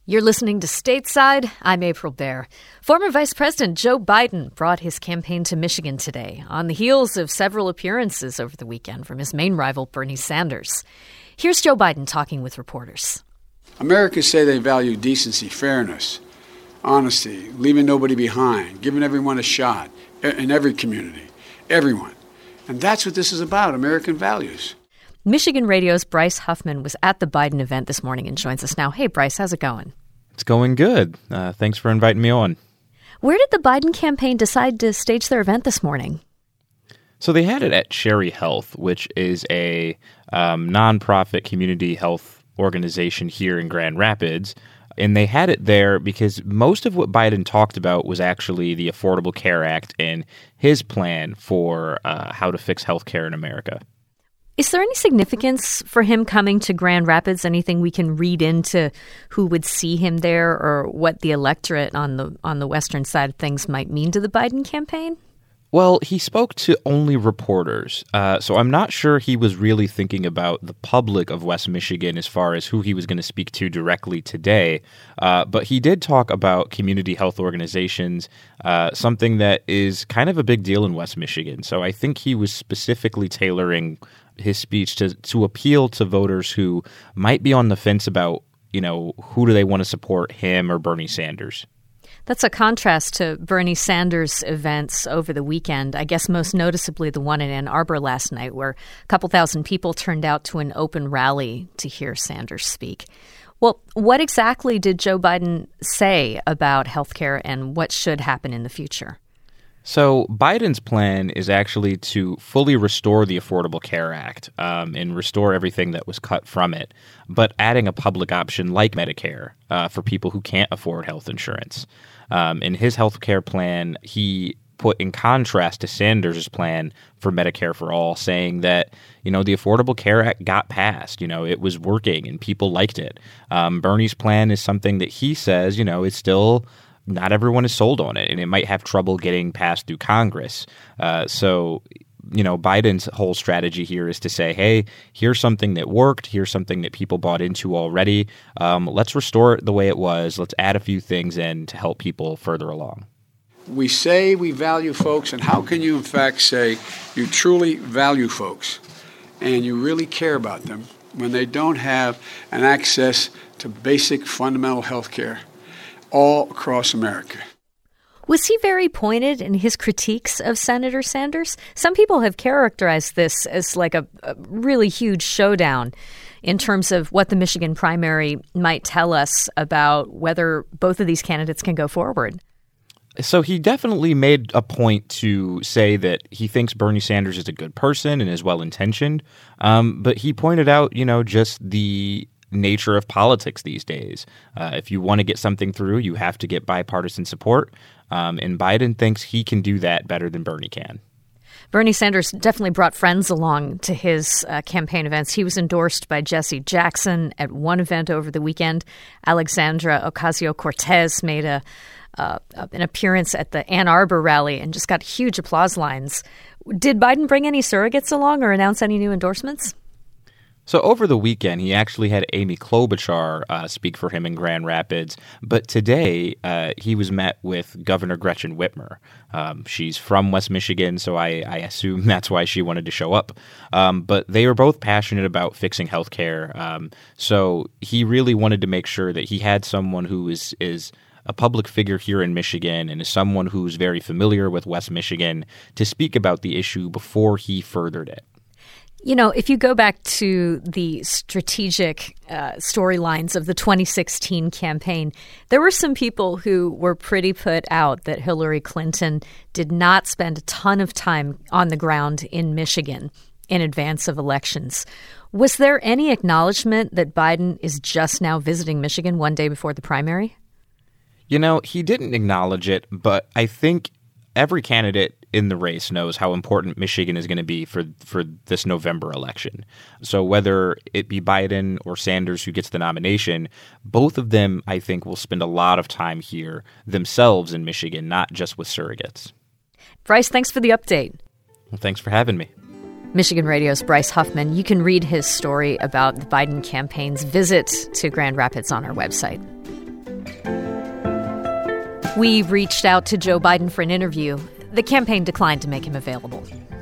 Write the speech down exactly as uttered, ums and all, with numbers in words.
You're listening to Stateside. I'm April Baer. Former Vice President Joe Biden brought his campaign to Michigan today on the heels of several appearances over the weekend from his main rival, Bernie Sanders. Here's Joe Biden talking with reporters. Americans say they value decency, fairness, honesty, leaving nobody behind, giving everyone a shot in every community, everyone. And that's what this is about, American values. Michigan Radio's Bryce Huffman was at the Biden event this morning and joins us now. Hey, Bryce, how's it going? It's going good. Uh, thanks for inviting me on. Where did the Biden campaign decide to stage their event this morning? So they had it at Cherry Health, which is a um, nonprofit community health organization here in Grand Rapids. And they had it there because most of what Biden talked about was actually the Affordable Care Act and his plan for uh, how to fix healthcare in America. Is there any significance for him coming to Grand Rapids? Anything we can read into who would see him there or what the electorate on the on the western side of things might mean to the Biden campaign? Well, he spoke to only reporters, uh, so I'm not sure he was really thinking about the public of West Michigan as far as who he was going to speak to directly today. Uh, but he did talk about community health organizations, uh, something that is kind of a big deal in West Michigan. So I think he was specifically tailoring his speech to to appeal to voters who might be on the fence about, you know, who do they want to support, him or Bernie Sanders. That's a contrast to Bernie Sanders' events over the weekend, I guess most noticeably the one in Ann Arbor last night, where a couple thousand people turned out to an open rally to hear Sanders speak. Well, what exactly did Joe Biden say about healthcare and what should happen in the future? So Biden's plan is actually to fully restore the Affordable Care Act um, and restore everything that was cut from it, but adding a public option like Medicare uh, for people who can't afford health insurance. Um, in his health care plan, he put in contrast to Sanders' plan for Medicare for All, saying that, you know, the Affordable Care Act got passed. You know, it was working and people liked it. Um, Bernie's plan is something that he says, you know, it's still not everyone is sold on it, and it might have trouble getting passed through Congress. Uh, so, you know, Biden's whole strategy here is to say, hey, here's something that worked. Here's something that people bought into already. Um, let's restore it the way it was. Let's add a few things in to help people further along. We say we value folks, and how can you, in fact, say you truly value folks and you really care about them when they don't have an access to basic fundamental health care all across America? Was he very pointed in his critiques of Senator Sanders? Some people have characterized this as like a, a really huge showdown in terms of what the Michigan primary might tell us about whether both of these candidates can go forward. So he definitely made a point to say that he thinks Bernie Sanders is a good person and is well-intentioned, um, but he pointed out, you know, just the nature of politics these days. Uh, if you want to get something through, you have to get bipartisan support. Um, and Biden thinks he can do that better than Bernie can. Bernie Sanders definitely brought friends along to his uh, campaign events. He was endorsed by Jesse Jackson at one event over the weekend. Alexandra Ocasio-Cortez made a uh, an appearance at the Ann Arbor rally and just got huge applause lines. Did Biden bring any surrogates along or announce any new endorsements? So over the weekend, he actually had Amy Klobuchar uh, speak for him in Grand Rapids. But today, uh, he was met with Governor Gretchen Whitmer. Um, she's from West Michigan, so I, I assume that's why she wanted to show up. Um, but they were both passionate about fixing healthcare. Um, so he really wanted to make sure that he had someone who is is a public figure here in Michigan and is someone who's very familiar with West Michigan to speak about the issue before he furthered it. You know, if you go back to the strategic uh, storylines of the twenty sixteen campaign, there were some people who were pretty put out that Hillary Clinton did not spend a ton of time on the ground in Michigan in advance of elections. Was there any acknowledgement that Biden is just now visiting Michigan one day before the primary? You know, he didn't acknowledge it, but I think every candidate in the race knows how important Michigan is going to be for, for this November election. So whether it be Biden or Sanders who gets the nomination, both of them, I think, will spend a lot of time here themselves in Michigan, not just with surrogates. Bryce, thanks for the update. Well, thanks for having me. Michigan Radio's Bryce Huffman. You can read his story about the Biden campaign's visit to Grand Rapids on our website. We reached out to Joe Biden for an interview. The campaign declined to make him available.